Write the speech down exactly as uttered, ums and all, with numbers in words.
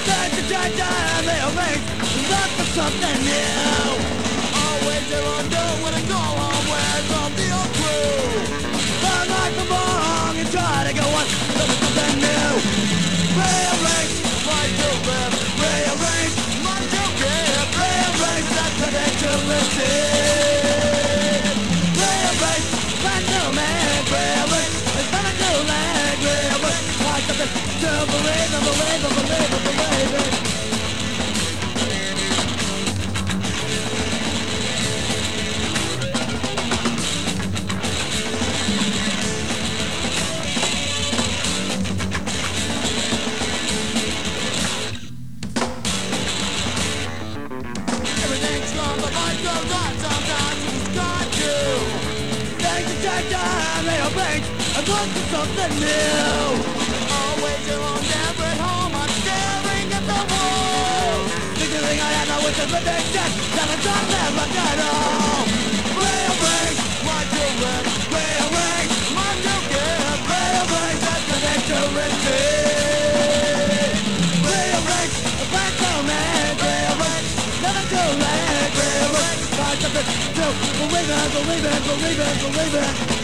Time to die, die, they arrange. Look for something new. Always there on door when I go home. Where's all the old crew? But I come along and try to go on. Look for something new. Rearrange my children. Rearrange my children. Rearrange that potentiality. Rearrange that new man. Rearrange that new land. Rearrange like something to believe and believe and believe and believe in. Everything's wrong, but life goes on. Sometimes it's got to. Things to take time, they arrange and look for something new. Always alone down at home, I'm staring at the wall. Thinking I had no wishes, but they said that I don't never get home. Rearrange my children, rearrange my children, rearrange that connectivity. Rearrange the back home and rearrange never too late. Rearrange find something to believe in, believe in, believe in, believe in.